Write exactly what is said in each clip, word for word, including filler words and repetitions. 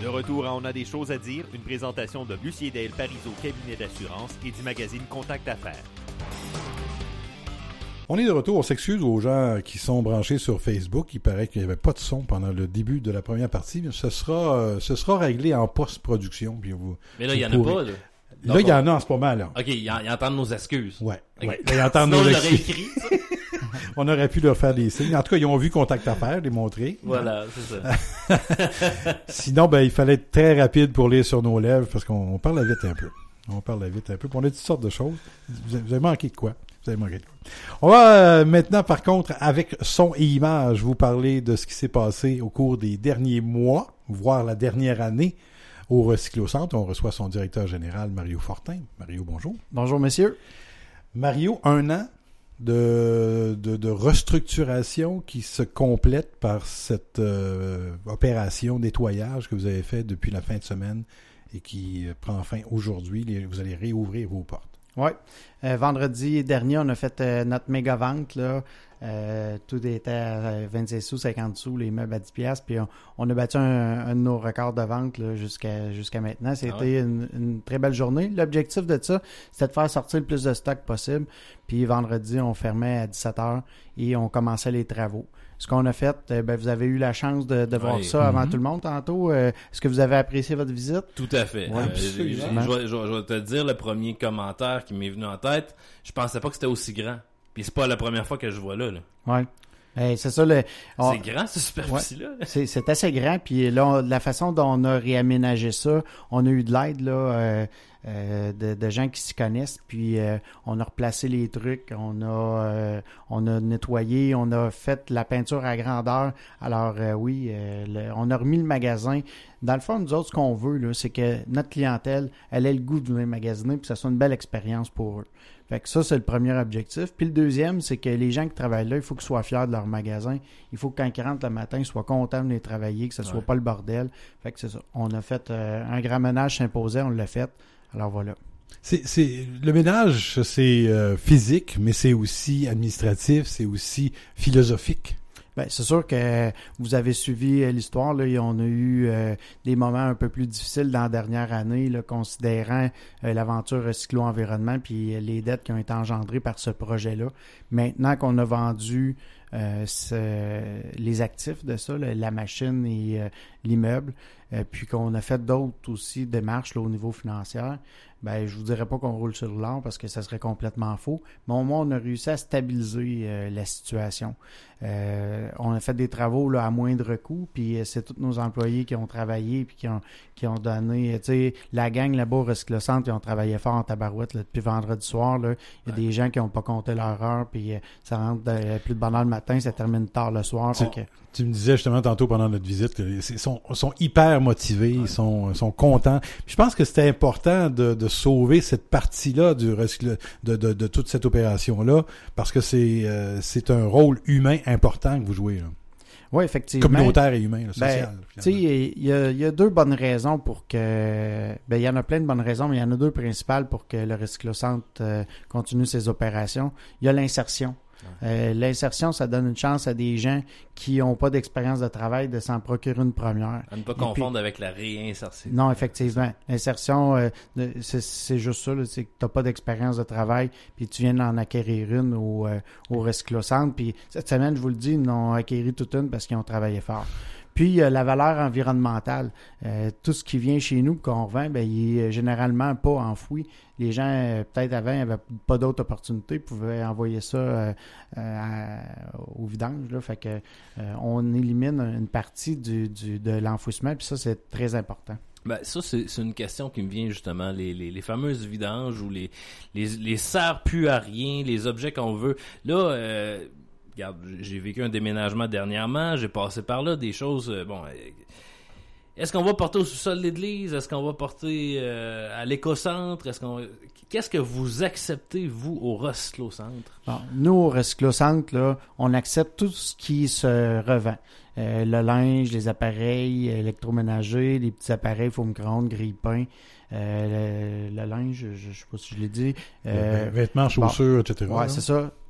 De retour à On a des choses à dire, une présentation de Lucier Dale Parizeau Cabinet d'assurance et du magazine Contact Affaires. On est de retour. On s'excuse aux gens qui sont branchés sur Facebook. Il paraît qu'il n'y avait pas de son pendant le début de la première partie. Ce sera, euh, ce sera réglé en post-production. Puis vous, Mais là, il n'y en a pas, là. Là, il y en a en ce moment, là. OK, ils entendent nos excuses. Ouais. Okay. ouais. Ils entendent Sinon, nos je l'aurais excuses. écrit. On aurait pu leur faire des signes. En tout cas, ils ont vu Contact Affaires, les montrer. Voilà, c'est ça. Sinon, ben, il fallait être très rapide pour lire sur nos lèvres parce qu'on on parle vite un peu. On parle vite un peu. Puis on a toutes sortes de choses. Vous avez, vous avez manqué de quoi? Vous avez manqué de quoi? On va euh, maintenant, par contre, avec son et image, vous parler de ce qui s'est passé au cours des derniers mois, voire la dernière année, au Recyclocentre. On reçoit son directeur général, Mario Fortin. Mario, bonjour. Bonjour, messieurs. Mario, un an de, de, de restructuration qui se complète par cette euh, opération nettoyage que vous avez fait depuis la fin de semaine et qui prend fin aujourd'hui. Les, vous allez réouvrir vos portes. Oui. Euh, vendredi dernier, on a fait euh, notre méga vente, là. Euh, tout était à vingt-six sous, cinquante sous, les meubles à dix piastres. Puis on, on a battu un, un de nos records de vente là, jusqu'à, jusqu'à maintenant. C'était ah ouais. une, une très belle journée. L'objectif de ça, c'était de faire sortir le plus de stock possible. Puis vendredi, on fermait à dix-sept heures et on commençait les travaux. Ce qu'on a fait, euh, ben, vous avez eu la chance de, de voir oui. ça avant mm-hmm. tout le monde tantôt. Euh, est-ce que vous avez apprécié votre visite? Tout à fait. Ouais, euh, je, je, je, je vais te dire le premier commentaire qui m'est venu en tête. Je pensais pas que c'était aussi grand. Puis c'est pas la première fois que je vois là. là. Oui. Hey, c'est ça. Le, on, c'est grand, cette superficie-là. Ouais, c'est, c'est assez grand. Puis là, on, la façon dont on a réaménagé ça, on a eu de l'aide là, euh, euh, de, de gens qui s'y connaissent. Puis euh, on a replacé les trucs, on a, euh, on a nettoyé, on a fait la peinture à grandeur. Alors euh, oui, euh, le, on a remis le magasin. Dans le fond, nous autres, ce qu'on veut, là, c'est que notre clientèle, elle ait le goût de venir magasiner, puis que ça soit une belle expérience pour eux. Fait que ça, c'est le premier objectif. Puis le deuxième, c'est que les gens qui travaillent là, il faut qu'ils soient fiers de leur magasin. Il faut que quand ils rentrent le matin, ils soient contents de venir travailler, que ce ne soit ouais. pas le bordel. Fait que c'est ça. On a fait euh, un grand ménage s'imposait, on l'a fait. Alors voilà. C'est, c'est le ménage, c'est euh, physique, mais c'est aussi administratif, c'est aussi philosophique. Ben, c'est sûr que vous avez suivi l'histoire. Là, on a eu euh, des moments un peu plus difficiles dans la dernière année, là, considérant euh, l'aventure Recyclo-Environnement puis les dettes qui ont été engendrées par ce projet-là. Maintenant qu'on a vendu euh, ce, les actifs de ça, là, la machine et euh, l'immeuble, euh, puis qu'on a fait d'autres aussi démarches là, au niveau financier, ben je vous dirais pas qu'on roule sur l'or parce que ça serait complètement faux. Mais au moins, on a réussi à stabiliser euh, la situation. Euh, on a fait des travaux là, à moindre coût, puis euh, c'est tous nos employés qui ont travaillé puis qui ont qui ont donné, tu sais, la gang là-bas au Recyclocentre, ils ont travaillé fort en tabarouette là, depuis vendredi soir. Là. Il y a ouais. des gens qui n'ont pas compté leur heure, puis euh, ça rentre de, plus de bonne heure le matin, ça termine tard le soir. Tu, que... tu me disais justement tantôt pendant notre visite qu'ils sont, sont hyper motivés, ouais. ils sont, sont contents. Puis je pense que c'était important de, de sauver cette partie-là du recycle, de, de, de toute cette opération-là, parce que c'est, euh, c'est un rôle humain important que vous jouez. Là. Oui, effectivement. Communautaire et humain, là, social. Ben, tu sais, il y a, y a deux bonnes raisons pour que... Ben, il y en a plein de bonnes raisons, mais il y en a deux principales pour que le Recyclocentre euh, continue ses opérations. Il y a l'insertion. Euh, l'insertion, ça donne une chance à des gens qui n'ont pas d'expérience de travail de s'en procurer une première. À ne pas confondre puis, avec la réinsertion. Non, effectivement. L'insertion, euh, c'est, c'est juste ça, là, c'est que tu n'as pas d'expérience de travail puis tu viens d'en acquérir une au, euh, au Recyclocentre. Puis cette semaine, je vous le dis, ils en ont acquéri toute une parce qu'ils ont travaillé fort. Puis, euh, la valeur environnementale. Euh, tout ce qui vient chez nous qu'on revend, ben, il est généralement pas enfoui. Les gens, euh, peut-être avant, n'avaient pas d'autres opportunités, pouvaient envoyer ça euh, euh, au vidange. Là. Fait que euh, on élimine une partie du, du, de l'enfouissement, puis ça, c'est très important. Ben, ça, c'est, c'est une question qui me vient justement, les, les, les fameuses vidanges ou les, les, les serre plus à rien, les objets qu'on veut. Là, euh, regarde, j'ai vécu un déménagement dernièrement, j'ai passé par là des choses, euh, bon, euh, est-ce qu'on va porter au sous-sol de l'église? Est-ce qu'on va porter euh, à l'écocentre? Est-ce qu'on, qu'est-ce que vous acceptez, vous, au Recyclocentre? Bon, nous, au Recyclocentre, là, on accepte tout ce qui se revend. Euh, le linge, les appareils électroménagers, les petits appareils four micro-ondes, grille-pain, euh, le, le linge, je ne sais pas si je l'ai dit. Euh, vêtements, chaussures, bon, et cetera. Oui, c'est ça.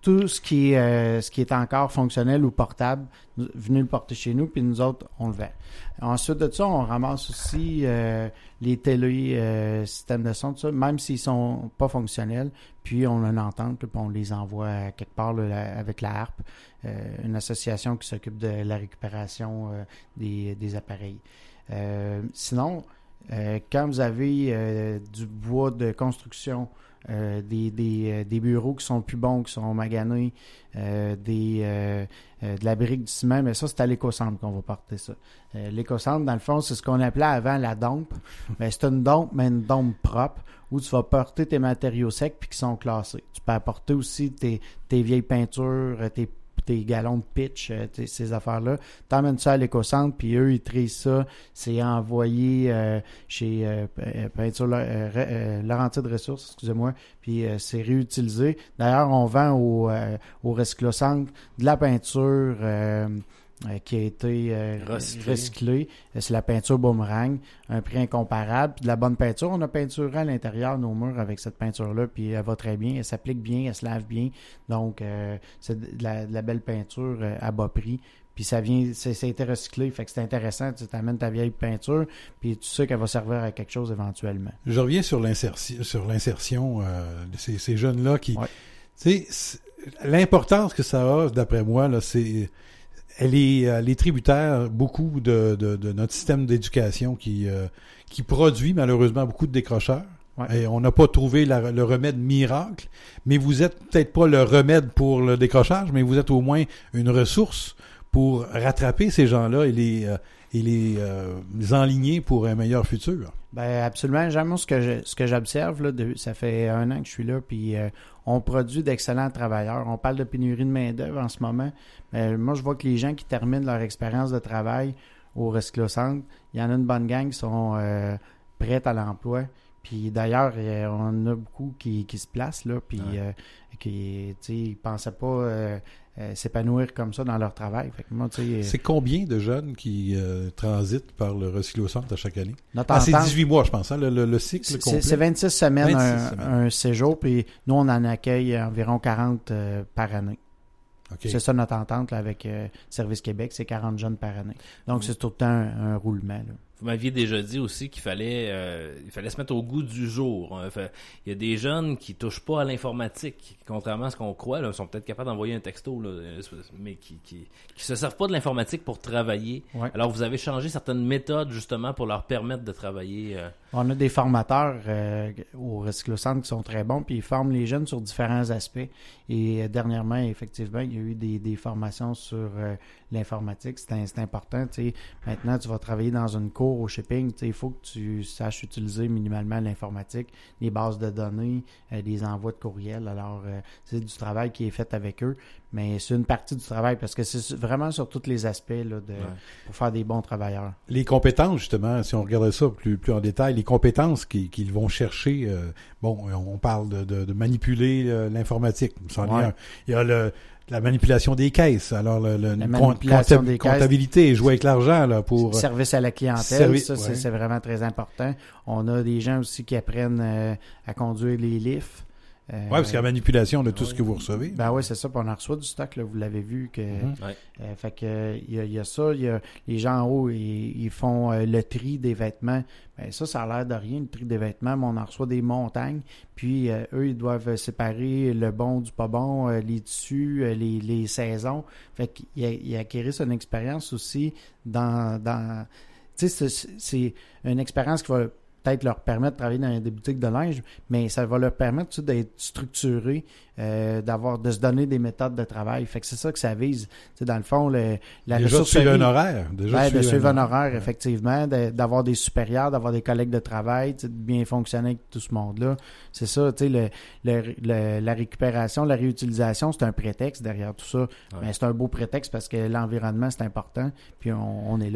tout ce qui est euh, ce qui est encore fonctionnel ou portable, nous- venez le porter chez nous, puis nous autres, on le vend. Ensuite de ça, on ramasse aussi euh, les télé euh, systèmes de son, tout ça, même s'ils sont pas fonctionnels, puis on a une entente, puis on les envoie à quelque part là, la- avec la Harpe, euh, une association qui s'occupe de la récupération euh, des, des appareils. Euh, sinon, euh, quand vous avez euh, du bois de construction, euh, des, des, euh, des bureaux qui sont plus bons, qui sont maganés, euh, des, euh, euh, de la brique, du ciment, mais ça, c'est à l'éco-centre qu'on va porter ça. Euh, l'éco-centre, dans le fond, c'est ce qu'on appelait avant la dompe. Mais c'est une dompe, mais une dompe propre, où tu vas porter tes matériaux secs puis qui sont classés. Tu peux apporter aussi tes, tes vieilles peintures, tes tes galons de pitch, euh, tes- ces affaires-là. T'emmènes ça à l'éco-centre, puis eux, ils trient ça. C'est envoyé euh, chez euh, Pe- Peinture euh, Re- euh, Laurentides Ressources, excusez-moi, puis euh, c'est réutilisé. D'ailleurs, on vend au, euh, au Recyclo-Centre de la peinture euh, euh, qui a été euh, Recyclée. recyclée. Euh, C'est la peinture Boomerang, un prix incomparable, puis de la bonne peinture. On a peinturé à l'intérieur nos murs avec cette peinture-là, puis elle va très bien, elle s'applique bien, elle se lave bien. Donc, euh, c'est de la, de la belle peinture euh, à bas prix. Puis ça vient, c'est, ça a été recyclé, fait que c'est intéressant. Tu t'amènes ta vieille peinture, puis tu sais qu'elle va servir à quelque chose éventuellement. Je reviens sur l'insertion, sur l'insertion euh, de ces, ces jeunes-là qui, Ouais. tu sais, c'est- l'importance que ça a, d'après moi, là, c'est, elle est, elle est tributaire beaucoup de, de, de notre système d'éducation qui, euh, qui produit malheureusement beaucoup de décrocheurs. Ouais. Et on n'a pas trouvé la- le remède miracle, mais vous êtes peut-être pas le remède pour le décrochage, mais vous êtes au moins une ressource pour rattraper ces gens-là et les, euh, et les, euh, les enligner pour un meilleur futur. Ben absolument. J'aime moi, ce que je, ce que j'observe là, de- ça fait un an que je suis là, puis euh, on produit d'excellents travailleurs. On parle de pénurie de main d'œuvre en ce moment. Mais moi, je vois que les gens qui terminent leur expérience de travail au Recyclo-Centre, il y en a une bonne gang qui sont euh, prêts à l'emploi. Puis d'ailleurs, euh, on en a beaucoup qui, qui se placent là, puis Ouais. euh, qui, tu sais, ils pensaient pas euh, euh, s'épanouir comme ça dans leur travail. Fait que moi, tu sais, C'est combien de jeunes qui euh, transitent par le Recyclo-Centre à chaque année? notre Ah, c'est entente- dix-huit mois, je pense, hein, le, le, le cycle C'est, complet. c'est vingt-six semaines, vingt-six un, semaines. un séjour, puis nous, on en accueille environ quarante euh, par année. OK. C'est ça notre entente là, avec euh, Service Québec, c'est quarante jeunes par année. Donc, c'est tout le temps un, un roulement. Là. Vous m'aviez déjà dit aussi qu'il fallait euh, il fallait se mettre au goût du jour. hein. Fait, il y a des jeunes qui touchent pas à l'informatique, contrairement à ce qu'on croit. Là, ils sont peut-être capables d'envoyer un texto, là, mais qui, qui qui se servent pas de l'informatique pour travailler. Ouais. Alors vous avez changé certaines méthodes justement pour leur permettre de travailler. Euh, On a des formateurs euh, au Recyclo-Centre qui sont très bons, puis ils forment les jeunes sur différents aspects. Et euh, dernièrement, effectivement, il y a eu des, des formations sur euh, l'informatique. C'est, un- c'est important. Tu sais. Maintenant, tu vas travailler dans une cour au shipping. Tu sais, il faut que tu saches utiliser minimalement l'informatique, les bases de données, euh, des envois de courriel. Alors, euh, c'est du travail qui est fait avec eux. Mais c'est une partie du travail parce que c'est su- vraiment sur tous les aspects là, de, Ouais. pour faire des bons travailleurs. Les compétences, justement, si on regardait ça plus, plus en détail, les compétences qu'ils, qu'ils vont chercher, euh, bon, on parle de, de, de manipuler euh, l'informatique. Ça en est Ouais. un. Il y a le, la manipulation des caisses, alors le, le, La une manipulation compta- des caisses. comptabilité, jouer avec l'argent là pour... Service à la clientèle, Service, ça, c'est, ouais. c'est vraiment très important. On a des gens aussi qui apprennent euh, à conduire les lifts. Euh, Ouais, parce qu'il y a la manipulation de tout ouais. ce que vous recevez. Ben oui, c'est ça. Puis on en reçoit du stock, là, vous l'avez vu. que Mhm. ouais. euh, Fait que euh, il y, a, il y a ça. Il y a les gens en haut, ils, ils font euh, le tri des vêtements. Ben ça, ça a l'air de rien, le tri des vêtements, mais on en reçoit des montagnes. Puis euh, eux, ils doivent séparer le bon du pas bon, euh, les tissus, euh, les, les saisons. Fait qu'ils ils acquérissent une expérience aussi dans... dans tu sais, c'est, c'est une expérience qui va peut-être leur permettre de travailler dans des boutiques de linge, mais ça va leur permettre tu sais, d'être structurés, euh, d'avoir, de se donner des méthodes de travail. Fait que c'est ça que ça vise. Tu sais, dans le fond, le, la Déjà de ressourcerie... suivre un horaire. Déjà Ben, de suivre suivre un horaire, Ouais. effectivement, de- d'avoir des supérieurs, d'avoir des collègues de travail, tu sais, de bien fonctionner avec tout ce monde-là. C'est ça, tu sais, le, le, le- la récupération, la réutilisation, c'est un prétexte derrière tout ça. Mais c'est un beau prétexte parce que l'environnement, c'est important, puis on, on est là.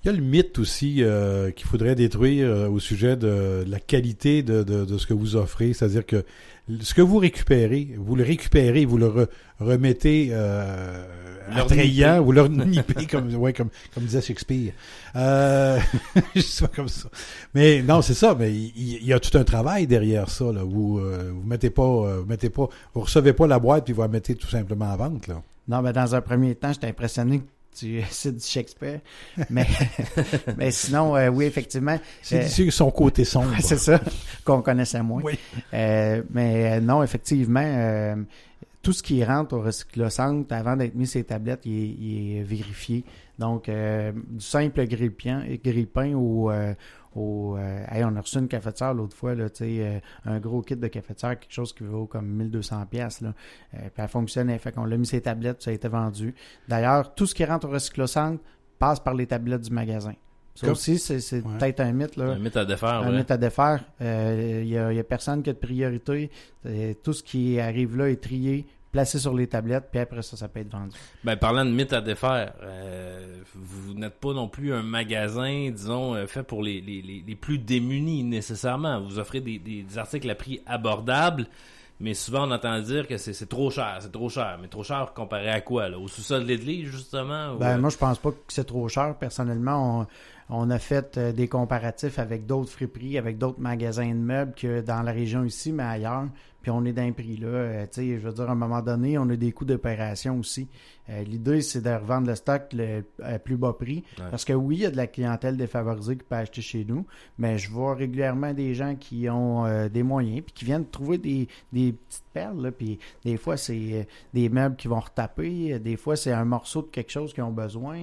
Il y a le mythe aussi euh, qu'il faudrait détruire euh, au sujet de, de la qualité de, de, de ce que vous offrez. C'est-à-dire que ce que vous récupérez, vous le récupérez, vous le re, remettez euh, attrayant, vous le nippez, comme, ouais, comme, comme disait Shakespeare. Euh, je sais pas comme ça. Mais non, c'est ça. Mais il, il y a tout un travail derrière ça. Là. Vous euh, vous mettez pas, euh, vous mettez pas, vous recevez pas la boîte puis vous la mettez tout simplement en vente. Là. Non, mais dans un premier temps, j'étais impressionné que tu cites du Shakespeare. Mais, mais sinon, euh, oui, effectivement. C'est euh, son côté sombre. C'est ça, qu'on connaissait moins. Oui. Euh, mais non, effectivement, euh, tout ce qui rentre au recyclocentre, avant d'être mis sur les tablettes, il est, il est vérifié. Donc, euh, du simple grille-pain, grille-pain au... Euh, Au, euh, hey, on a reçu une cafetière l'autre fois, là, euh, un gros kit de cafetière, quelque chose qui vaut comme mille deux cents piastres. Là. Euh, puis elle fonctionnait, fait qu'on l'a mis sur les tablettes, ça a été vendu. D'ailleurs, tout ce qui rentre au recyclocentre passe par les tablettes du magasin. Ça Comme... aussi, c'est, c'est ouais. peut-être un mythe. Là. Un mythe à défaire. Un ouais. mythe à défaire. Il euh, n'y a, y a personne qui a de priorité. Euh, tout ce qui arrive là est trié, placé sur les tablettes, puis après ça, ça peut être vendu. Ben, parlant de mythes à défaire, euh, vous n'êtes pas non plus un magasin, disons, euh, fait pour les, les, les, les plus démunis nécessairement. Vous offrez des, des, des articles à prix abordable, mais souvent on entend dire que c'est, c'est trop cher, c'est trop cher. Mais trop cher comparé à quoi, là? Au sous-sol de l'église, justement? Ben, ou... moi, je pense pas que c'est trop cher. Personnellement, on... On a fait euh, des comparatifs avec d'autres friperies, avec d'autres magasins de meubles que dans la région ici, mais ailleurs. Puis on est dans un prix là. Euh, tu sais, je veux dire, à un moment donné, on a des coûts d'opération aussi. Euh, l'idée, c'est de revendre le stock le, à plus bas prix. Ouais. Parce que oui, il y a de la clientèle défavorisée qui peut acheter chez nous, mais je vois régulièrement des gens qui ont euh, des moyens puis qui viennent trouver des, des petites perles. Là, puis des fois, c'est euh, des meubles qui vont retaper. Des fois, c'est un morceau de quelque chose qu'ils ont besoin.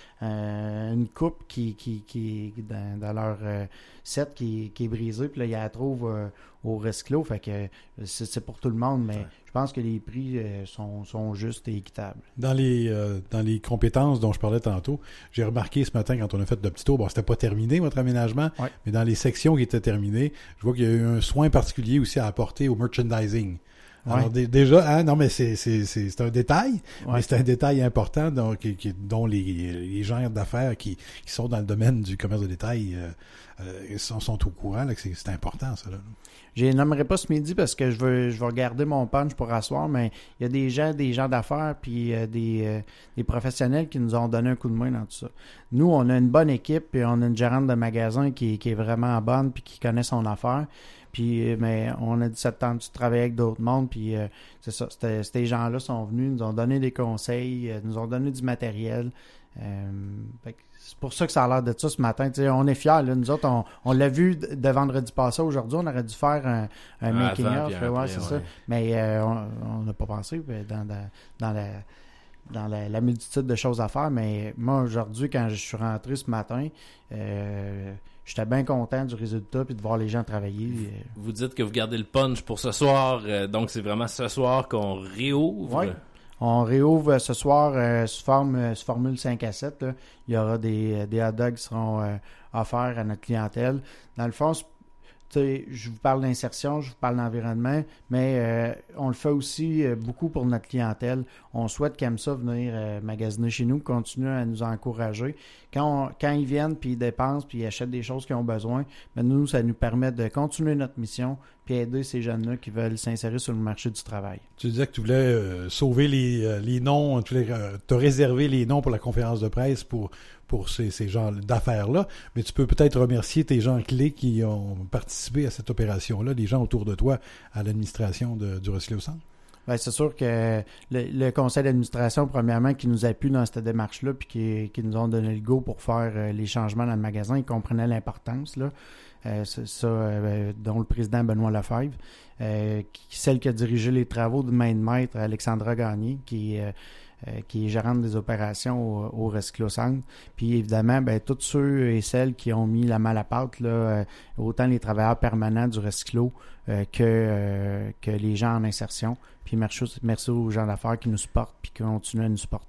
Euh, une coupe qui, qui, qui est dans, dans leur euh, set qui, qui est brisée. Puis là, ils la trouvent euh, au recyclo. Fait que c'est, c'est pour tout le monde, mais ouais. je pense que les prix euh, sont, sont justes et équitables. Dans les euh, dans les compétences dont je parlais tantôt, j'ai remarqué ce matin quand on a fait le petit tour, bon, c'était pas terminé votre aménagement, ouais. mais dans les sections qui étaient terminées, je vois qu'il y a eu un soin particulier aussi à apporter au merchandising. Alors ouais. d- déjà, hein, non mais c'est c'est c'est c'est un détail, ouais. mais c'est un détail important dont, qui, qui, dont les, les gens d'affaires qui, qui sont dans le domaine du commerce de détail euh, euh, sont, sont au courant là, que c'est, c'est important ça. Là. Je les nommerai pas ce midi parce que je veux je vais garder mon punch pour asseoir, mais il y a des gens, des gens d'affaires puis euh, des, euh, des professionnels qui nous ont donné un coup de main dans tout ça. Nous, on a une bonne équipe et on a une gérante de magasin qui, qui est vraiment bonne puis qui connaît son affaire. Puis, mais on a dix-sept ans de travailler avec d'autres mondes, puis euh, c'est ça, c'était, ces gens-là sont venus, nous ont donné des conseils, euh, nous ont donné du matériel. Euh, fait que c'est pour ça que ça a l'air de ça ce matin. T'sais, on est fiers, là. Nous autres, on, on l'a vu de, de vendredi passé. Aujourd'hui, on aurait dû faire un, un making-of. Ouais, ouais, c'est ouais. ça. Mais euh, on n'a pas pensé dans, dans, dans la... dans la, la multitude de choses à faire, mais moi, aujourd'hui, quand je suis rentré ce matin, euh, j'étais bien content du résultat puis de voir les gens travailler. Vous dites que vous gardez le punch pour ce soir, euh, donc c'est vraiment ce soir qu'on réouvre? Oui, on réouvre ce soir euh, sous, forme, euh, sous formule cinq à sept. Là. Il y aura des, des hot dogs qui seront euh, offerts à notre clientèle. Dans le fond, t'sais, je vous parle d'insertion, je vous parle d'environnement, mais euh, on le fait aussi euh, beaucoup pour notre clientèle. On souhaite qu'ils aiment ça venir euh, magasiner chez nous, continuer à nous encourager. Quand, on, quand ils viennent, puis ils dépensent, puis ils achètent des choses qu'ils ont besoin, ben nous, ça nous permet de continuer notre mission, puis aider ces jeunes-là qui veulent s'insérer sur le marché du travail. Tu disais que tu voulais euh, sauver les, euh, les noms, tu voulais euh, te réserver les noms pour la conférence de presse pour pour ces, ces gens d'affaires-là, mais tu peux peut-être remercier tes gens clés qui ont participé à cette opération-là, les gens autour de toi à l'administration de, du Recyclo-Centre. Bien, c'est sûr que le, le conseil d'administration, premièrement, qui nous appuie dans cette démarche-là, puis qui, qui nous ont donné le go pour faire euh, les changements dans le magasin, ils comprenaient l'importance, là. Euh, c'est ça, euh, dont le président Benoît Lefebvre, euh, qui, celle qui a dirigé les travaux de main de maître, Alexandra Gagné, qui est... Euh, Euh, qui est gérante des opérations au, au Recyclo-Centre. Puis évidemment, ben tous ceux et celles qui ont mis la main à la pâte, là, euh, autant les travailleurs permanents du Recyclo euh, que, euh, que les gens en insertion. Puis merci, merci aux gens d'affaires qui nous supportent puis qui continuent à nous supporter. Je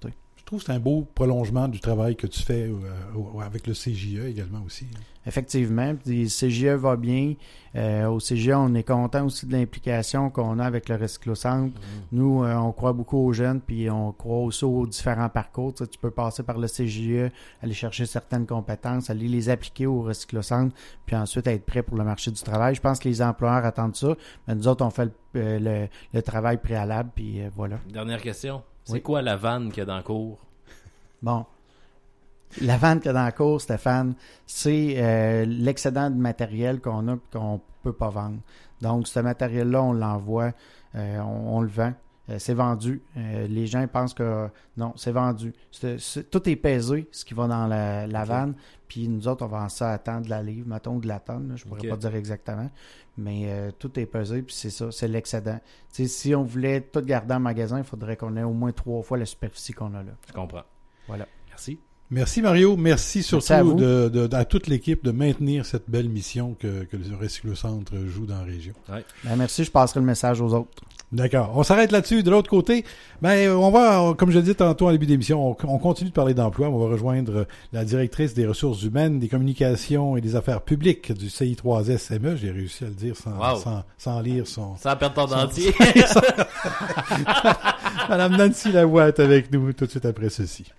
trouve que c'est un beau prolongement du travail que tu fais euh, avec le C J E également aussi. Effectivement, puis le C J E va bien. Euh, au C J E, on est content aussi de l'implication qu'on a avec le Recyclocentre. Mmh. Nous, euh, on croit beaucoup aux jeunes, puis on croit aussi aux différents parcours. Tu sais, tu peux passer par le C J E, aller chercher certaines compétences, aller les appliquer au Recyclocentre, puis ensuite être prêt pour le marché du travail. Je pense que les employeurs attendent ça, mais nous autres, on fait le, euh, le, le travail préalable, puis euh, voilà. Dernière question. C'est oui. quoi la vanne qu'il y a dans le cours? Bon. La vanne qu'il y a dans la cour, Stéphane, c'est euh, l'excédent de matériel qu'on a et qu'on peut pas vendre. Donc, ce matériel-là, on l'envoie, euh, on, on le vend, euh, c'est vendu. Euh, les gens pensent que non, c'est vendu. C'est, c'est, tout est pesé, ce qui va dans la, la okay. vanne, puis nous autres, on vend ça à temps de la livre, mettons de la tonne, là, je pourrais okay. pas dire exactement, mais euh, tout est pesé, puis c'est ça, c'est l'excédent. T'sais, si on voulait tout garder en magasin, il faudrait qu'on ait au moins trois fois la superficie qu'on a là. Je comprends. Voilà. Merci. Merci Mario, merci surtout merci à, de, de, de, à toute l'équipe de maintenir cette belle mission que, que le Recyclocentre joue dans la région. Ouais. Ben merci, je passerai le message aux autres. D'accord. On s'arrête là-dessus. De l'autre côté, ben on va, comme je le disais tantôt en début d'émission, on, on continue de parler d'emploi. On va rejoindre la directrice des ressources humaines, des communications et des affaires publiques du C I trois S M E. J'ai réussi à le dire sans, wow. sans, sans lire son... Sans perdre ton dentier. Madame Nancy Lavoie est avec nous tout de suite après ceci.